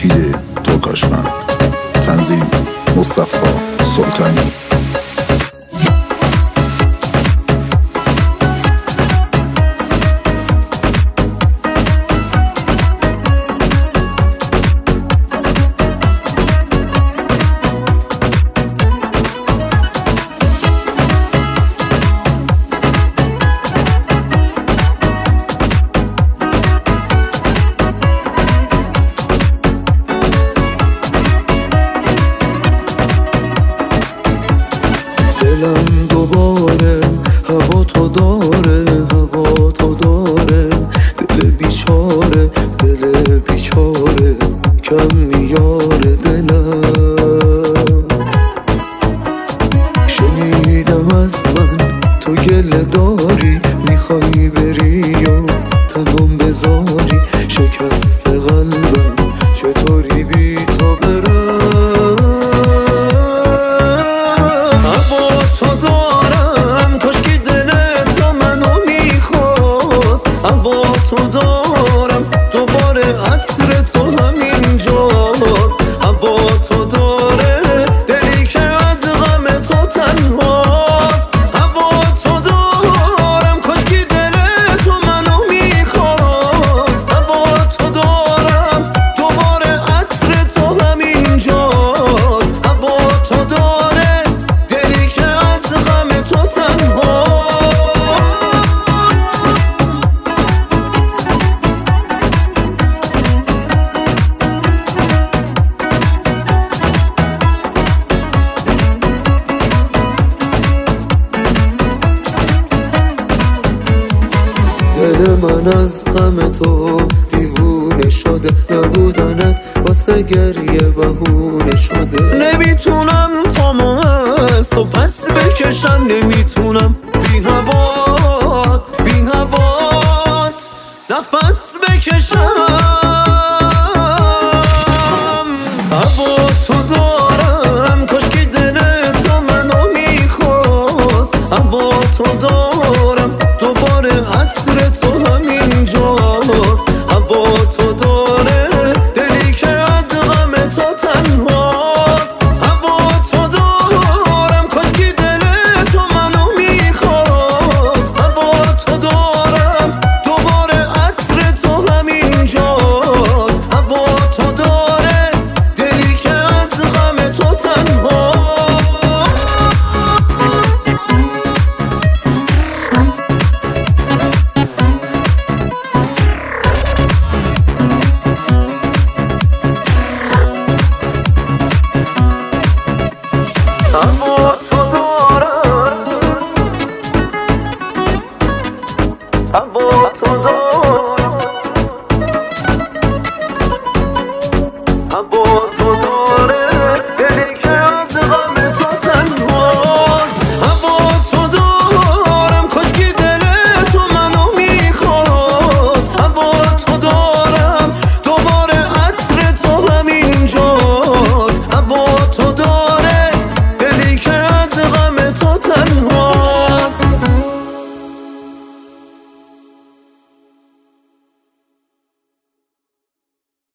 مجید ترکاشفند. تنظیم مصطفی سلطانی. دلم دوباره هوا تو داره، هوا تو داره. دل بیچاره، دل بیچاره کم میاره دلم. شنیدم از من تو گله داری، میخوای بری و تنم بذاری. شکست قلبم چطوری بی تو برم. تو دارم دوباره عطر تو همینجاست. هوا تو داره دلی که از غم تو تنهاست. هوا تو دارم کاشکی دل تو منو میخواست. هوا تو دارم دوباره عطر تو همینجاست. هوا تو داره دلی که از غم تو تنهاست. دل من از غم تو دیوونه شده، نبودنت واسه گریه بهونه شده. نمیتونم پامو از تو پس بکشم، نمیتونم بی هوات نفس بکشم.